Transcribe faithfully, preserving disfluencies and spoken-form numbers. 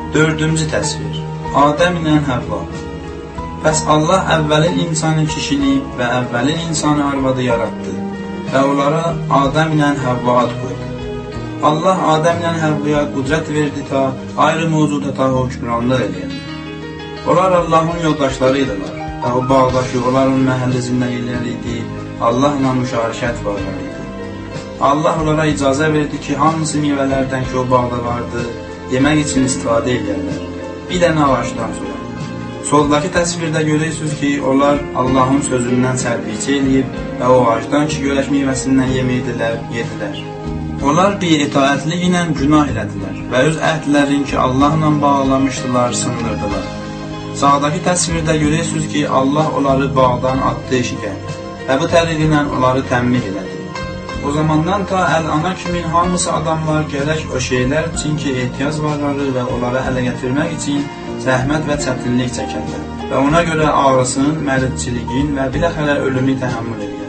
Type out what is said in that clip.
Dördüncü təsvir. Adəm ilə Həvva. Bəs Allah əvvəlin insanı kişini və əvvəlin insanı arvadı yaratdı və onlara Adəm ilə Həvva ad qoydu. Allah Adəm ilə Həvvaya qüdrət verdi ta ayrı mövcudata hökmranlıq edən. Onlar Allahın yoldaşları idilər və o bağdakı onların məhəlləsində yerləriydi, Allahla müşarikət varlarıydı. Allah onlara icazə verdi ki, hamısı meyvələrdən ki o bağda vardı, yemək üçün istifadə edərlər. Bir dənə ağacdan sonra. Soldakı təsvirdə görürsünüz ki, onlar Allahın sözündən sərpiçə eləyib və o ağacdan ki, görək meyvəsindən yemirdilər, yedilər. Onlar bir itaətli ilə günah elədilər və öz əhdlərini ki, Allahla bağlamışdılar, sındırdılar. Sağdakı təsvirdə görürsünüz ki, Allah onları bağdan atdı eşiqə və bu təriq ilə onları təmbih elədi. O zamandan ta əl-ana kimi hamısı adamlar gərək o şeylər üçün ki, ehtiyac varları və onlara ələ gətirmək üçün zəhmət və çətinlik çəkərlər və ona görə ağrısının, məridçiliyin və biləxərə ölümü təhəmmül edir.